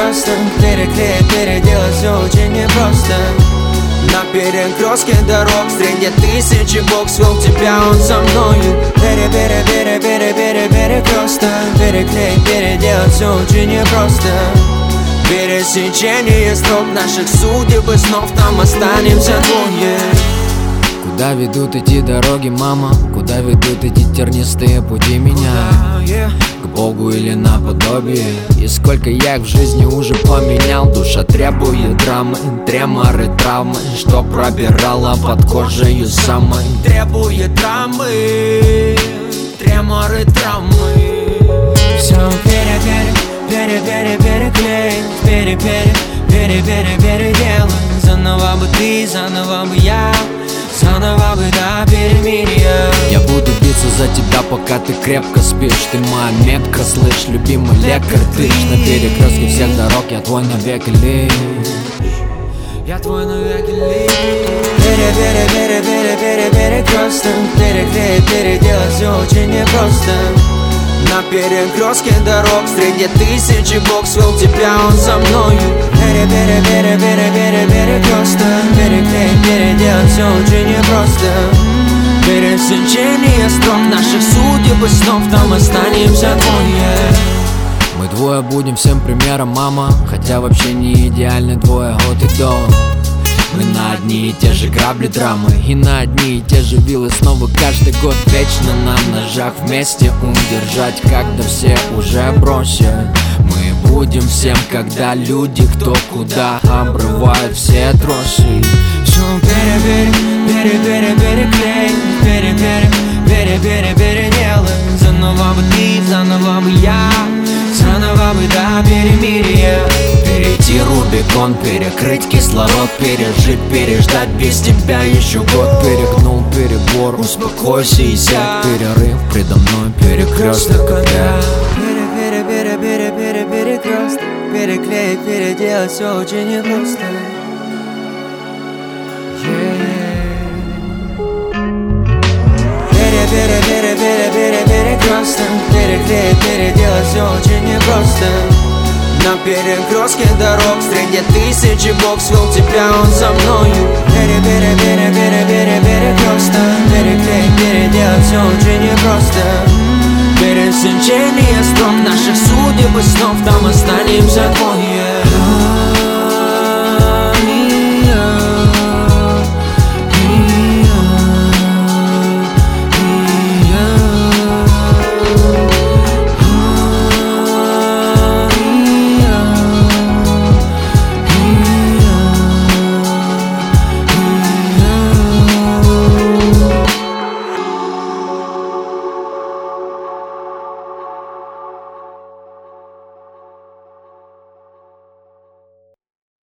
перекресток. Переклеить, переделать все очень непросто. На перекрестке дорог среди тысячи Бог свел тебя, он со мною. Перекресток. Переклеить, переделать все очень непросто. Пересечение строк наших судеб и снов, там останемся двое. Куда ведут эти дороги, мама? Куда ведут эти тернистые пути меня? К Богу или наподобие? И сколько я их в жизни уже поменял. Душа требует драмы, треморы, травмы, что пробирала под кожей самой. Требует драмы, треморы, травмы. Все переделай. Заново бы ты, заново бы я, заново бы до перемирия. Я буду биться за тебя, пока ты крепко спишь. Ты моя метка, слышь, любимый лекарь. Ты на перекрестке всех дорог, я твой навеки лишь. Я твой навеки лишь. Перекресток. Переклеить, переделать все очень непросто. На перекрестке дорог среди тысячи Бог свел тебя, он со мною. Перекресток. Переклеить, переделать все очень непросто. Пересечение строк наших судеб и снов, там останемся двое. Мы двое будем всем примером, мама. Хотя вообще не идеальны двое от и до. Мы на одни и те же грабли драмы и на одни и те же вилы снова каждый год. Вечно на ножах вместе удержать, когда все уже бросят. Мы будем всем, когда люди кто куда обрывают все тросы. Все переделай. Заново бы ты, заново бы я, заново бы до перемирия. Перейти Рубикон, перекрыть кислород, пережить, переждать без тебя еще год. Перегнул перебор, успокойся и сядь. Перерыв предо мной, перекресток опять. Перекресток. Переклеить, переделать все очень непросто. Перекресток. Переклеить, переделать все очень непросто. На перекрестке дорог среди тысячи Бог свел тебя, он со мною. Перекресток. Переклеить, переделать все очень непросто. Пересечение строк наших судеб и снов, там останемся двое.